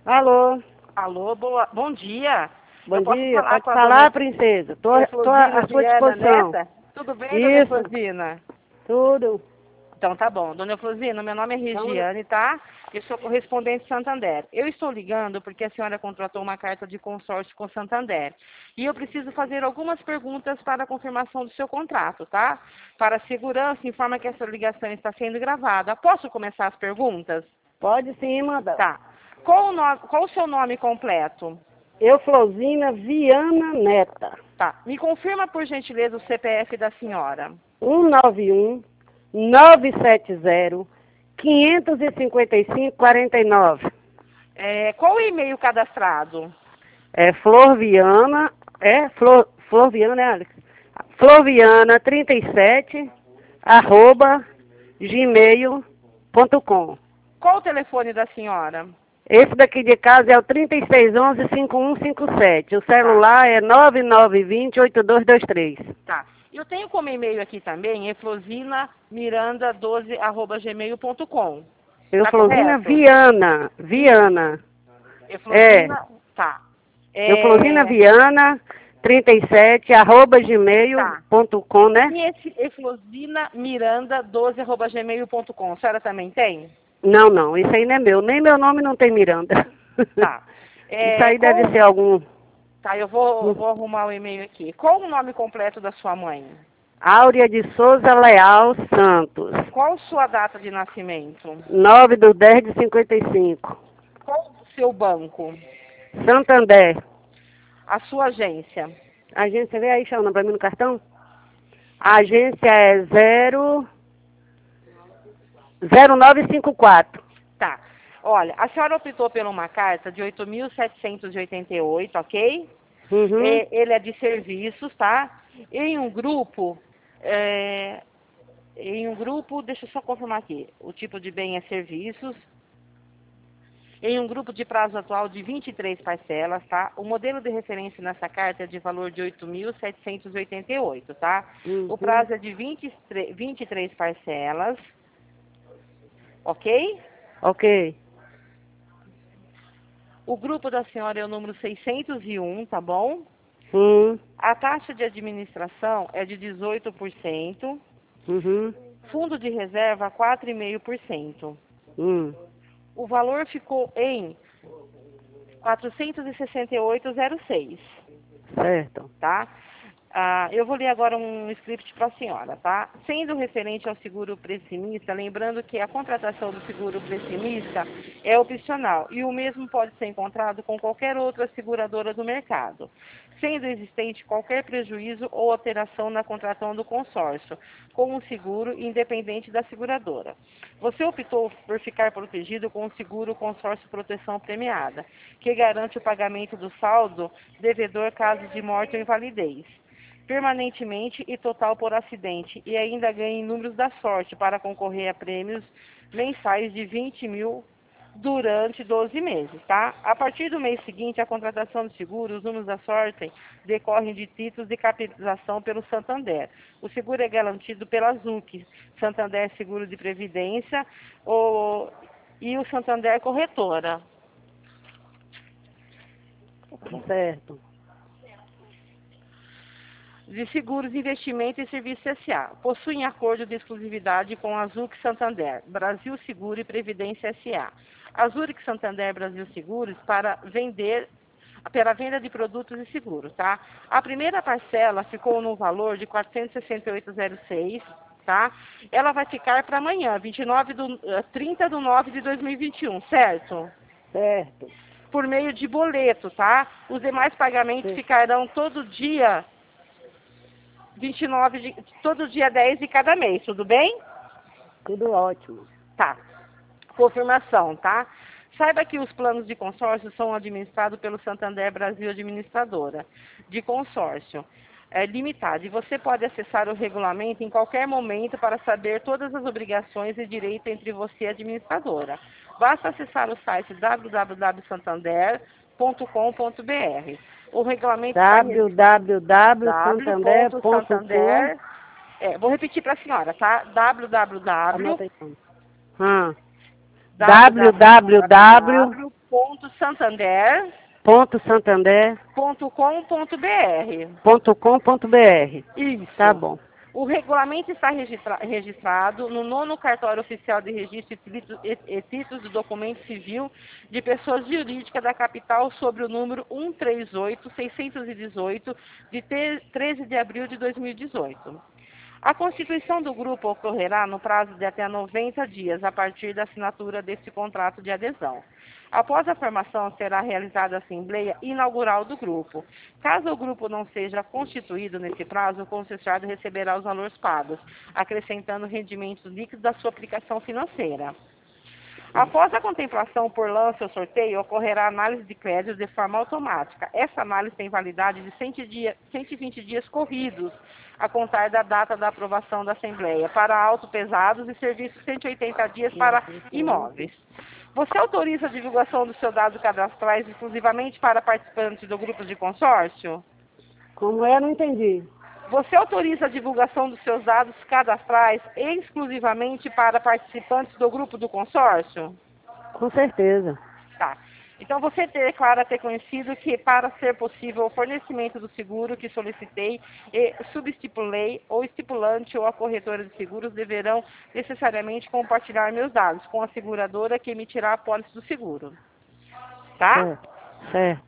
Alô, Alô, bom dia. bom Eu posso dia, falar pode com a falar, dona princesa. Tô Eflosina à sua Viana disposição. Neta? Tudo bem, dona Isso, Eflosina? tudo. Então tá bom. Dona Eflosina, meu nome é Regiane, tá? Eu sou correspondente Santander. Eu estou ligando porque a senhora contratou uma carta de consórcio com Santander. E eu preciso fazer algumas perguntas para a confirmação do seu contrato, tá? Para a segurança, informa que essa ligação está sendo gravada. Posso começar as perguntas? Pode sim, manda. Tá. Qual o seu nome completo? Euflosina Viana Neta. Tá. Me confirma, por gentileza, o CPF da senhora. 191 970 555 49. Qual o e-mail cadastrado? É Flor Viana, Flor Viana, né, Alex? Florviana 37 arroba gmail.com. Qual o telefone da senhora? Esse daqui de casa é o 3611-5157. O Tá, celular é 9920-8223. tá. Eu tenho como e-mail aqui também, eflosina miranda12@gmail.com. Tá Euflosina correto? Viana. Isso. Viana. É. Eflosina, tá. Euflosina É, Viana 37 arroba tá. gmail.com, né? E esse eflosina miranda12@gmail.com, a senhora também tem? Não, não. Isso aí não é meu. Nem meu nome não tem Miranda. Tá. Isso aí deve ser algum... Tá, eu vou arrumar o e-mail aqui. Qual o nome completo da sua mãe? Áurea de Souza Leal Santos. Qual sua data de nascimento? 9/10/55. Qual o seu banco? Santander. A sua agência? A agência, vê aí, Xana, pra mim no cartão. A agência é 0954. Tá. Olha, a senhora optou por uma carta de 8.788, ok? Uhum. Ele é de serviços, tá? Em um grupo, é, deixa eu só confirmar aqui. O tipo de bem é serviços. Em um grupo de prazo atual de 23 parcelas, tá? O modelo de referência nessa carta é de valor de 8.788, tá? O Uhum. prazo é de 23 parcelas, ok? Ok. O grupo da senhora é o número 601, tá bom? Hum. A taxa de administração é de 18%, Uhum. fundo de reserva 4,5%. Hum. O valor ficou em 468,06, Certo. tá? Eu vou ler agora um script para a senhora, tá? Sendo referente ao seguro pessimista, lembrando que a contratação do seguro pessimista é opcional e o mesmo pode ser encontrado com qualquer outra seguradora do mercado, sendo existente qualquer prejuízo ou alteração na contratação do consórcio, com um seguro independente da seguradora. Você optou por ficar protegido com o seguro consórcio proteção premiada, que garante o pagamento do saldo devedor caso de morte ou invalidez permanentemente e total por acidente, e ainda ganha em números da sorte para concorrer a prêmios mensais de 20 mil durante 12 meses, tá? A partir do mês seguinte, a contratação do seguro, os números da sorte decorrem de títulos de capitalização pelo Santander. O seguro é garantido pela ZUC, Santander Seguro de Previdência, e o Santander Corretora. Certo. De Seguros, Investimento e Serviços S.A. Possuem acordo de exclusividade com a Zurich Santander, Brasil Seguro e Previdência S.A. A Zurich Santander Brasil Seguros para a venda de produtos e seguros, tá? A primeira parcela ficou no valor de 468,06, tá? Ela vai ficar para amanhã, 30/9/2021, certo? Certo. Por meio de boleto, tá? Os demais pagamentos ficarão todo dia 29 todo dia 10 de cada mês, tudo bem? Tudo ótimo. Tá. Confirmação, tá? Saiba que os planos de consórcio são administrados pelo Santander Brasil Administradora de Consórcio Limitado. E você pode acessar o regulamento em qualquer momento para saber todas as obrigações e direitos entre você e a administradora. Basta acessar o site www.santander.com.br. O regulamento está www.santander.com. w.santander. Vou repetir para a senhora, tá? Anota www. aí. Ah. www. www. .santander ponto Santander .com.br. .com.br. Isso. Tá bom. O regulamento está registrado no 9º Cartório Oficial de Registro e Títulos do Documento Civil de Pessoas Jurídicas da Capital sobre o número 138-618, de 13 de abril de 2018. A constituição do grupo ocorrerá no prazo de até 90 dias, a partir da assinatura desse contrato de adesão. Após a formação, será realizada a Assembleia Inaugural do grupo. Caso o grupo não seja constituído nesse prazo, o concessionário receberá os valores pagos, acrescentando rendimentos líquidos da sua aplicação financeira. Após a contemplação por lance ou sorteio, ocorrerá análise de crédito de forma automática. Essa análise tem validade de 120 dias corridos, a contar da data da aprovação da Assembleia, para autopesados e serviços 180 dias para imóveis. Você autoriza a divulgação dos seus dados cadastrais exclusivamente para participantes do grupo de consórcio? Como é? Não entendi. Você autoriza a divulgação dos seus dados cadastrais exclusivamente para participantes do grupo do consórcio? Com certeza. Tá. Então você declara ter conhecido que, para ser possível o fornecimento do seguro que solicitei, subestipulei, ou estipulante ou a corretora de seguros deverão necessariamente compartilhar meus dados com a seguradora que emitirá a pólice do seguro. Tá? Certo.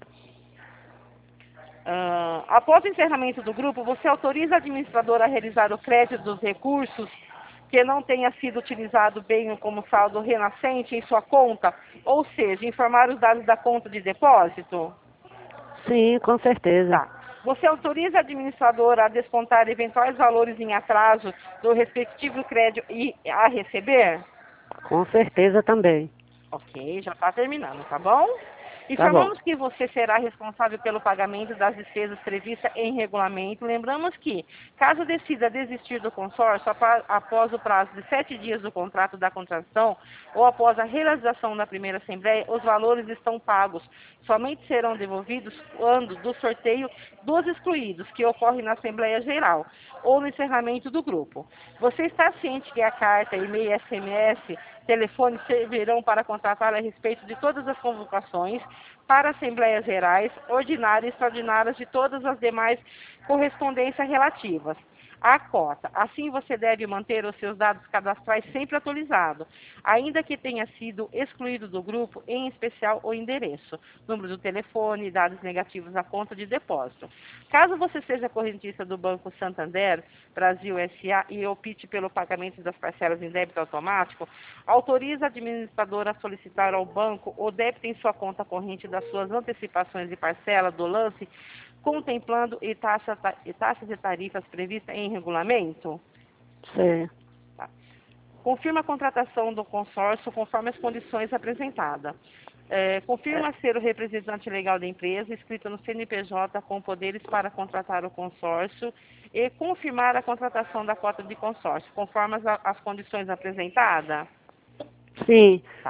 Após o encerramento do grupo, você autoriza a administradora a realizar o crédito dos recursos que não tenha sido utilizado bem como saldo renascente em sua conta, ou seja, informar os dados da conta de depósito? Sim, com certeza. Tá. Você autoriza a administradora a descontar eventuais valores em atraso do respectivo crédito e a receber? Com certeza também. Ok, já está terminando, tá bom? Tá Informamos bom. que você será responsável pelo pagamento das despesas previstas em regulamento. Lembramos que, caso decida desistir do consórcio após o prazo de 7 dias do contrato da contratação ou após a realização da primeira assembleia, os valores estão pagos. Somente serão devolvidos quando do sorteio dos excluídos, que ocorre na Assembleia Geral, ou no encerramento do grupo. Você está ciente que a carta, e-mail, SMS, telefone servirão para contratar a respeito de todas as convocações para assembleias gerais, ordinárias e extraordinárias de todas as demais correspondências relativas à cota. Assim, você deve manter os seus dados cadastrais sempre atualizados, ainda que tenha sido excluído do grupo, em especial o endereço, número do telefone, dados negativos à conta de depósito. Caso você seja correntista do Banco Santander Brasil S.A. e opte pelo pagamento das parcelas em débito automático, autoriza a administradora a solicitar ao banco o débito em sua conta corrente das suas antecipações de parcela do lance, contemplando taxas e tarifas previstas em regulamento? Certo. Tá. Confirma a contratação do consórcio conforme as condições apresentadas. Confirma ser o representante legal da empresa, inscrito no CNPJ com poderes para contratar o consórcio e confirmar a contratação da cota de consórcio, conforme as condições apresentadas? Sim. Tá.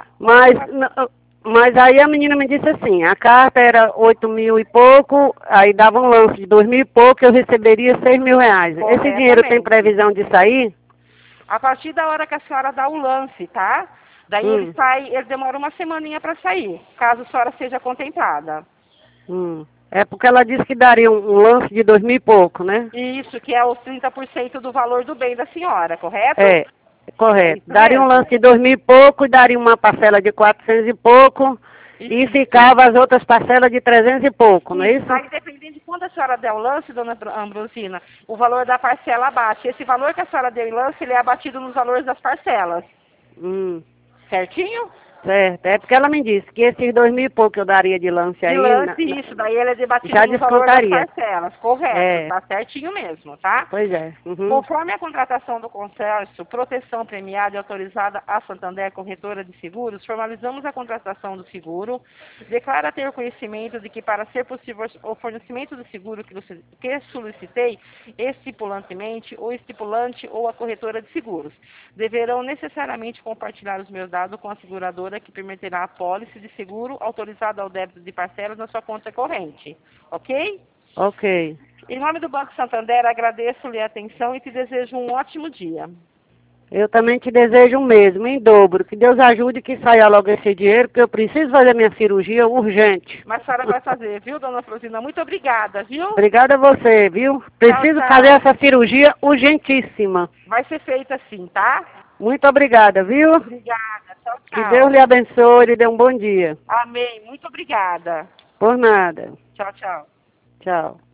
Mas aí a menina me disse assim, a carta era 8.000 e pouco, aí dava um lance de 2.000 e pouco, eu receberia 6.000 reais. Esse dinheiro tem Corretamente. previsão de sair? A partir da hora que a senhora dá o lance, tá? Daí ele sai, ele demora uma semaninha para sair, caso a senhora seja contemplada. É porque ela disse que daria um lance de 2.000 e pouco, né? Isso, que é os 30% do valor do bem da senhora, correto? É, correto. Isso Daria um mesmo. lance de 2.000 e pouco, e daria uma parcela de 400 e pouco, e Isso. ficava as outras parcelas de 300 e pouco, não é isso? Aí, dependendo de quando a senhora der o lance, dona Ambrosina, o valor da parcela abate. Esse valor que a senhora deu em lance, ele é abatido nos valores das parcelas. Certinho? Certo. É porque ela me disse que esses 2.000 e pouco que eu daria de lance aí... De lance, isso. Daí ele é debatido já no valor das descontaria. parcelas. Correto. É. Tá certinho mesmo, tá? Pois é. Conforme a contratação do consórcio, proteção premiada e autorizada a Santander Corretora de Seguros, formalizamos a contratação do seguro, declara ter conhecimento de que, para ser possível o fornecimento do seguro que solicitei, estipulantemente, o estipulante ou a corretora de seguros deverão necessariamente compartilhar os meus dados com a seguradora que permitirá a pólice de seguro autorizada ao débito de parcelas na sua conta corrente. Ok? Ok. Em nome do Banco Santander, agradeço-lhe a atenção e te desejo um ótimo dia. Eu também te desejo o mesmo, em dobro. Que Deus ajude que saia logo esse dinheiro, porque eu preciso fazer minha cirurgia urgente. Mas a senhora vai fazer, viu, dona Frosina? Muito obrigada, viu? Obrigada a você, viu? Preciso tchau. fazer essa cirurgia urgentíssima. Vai ser feita sim, tá? Muito obrigada, viu? Obrigada. Tchau, Que tchau. Deus lhe abençoe e lhe dê um bom dia. Amém. Muito obrigada. Por nada. Tchau, tchau. Tchau.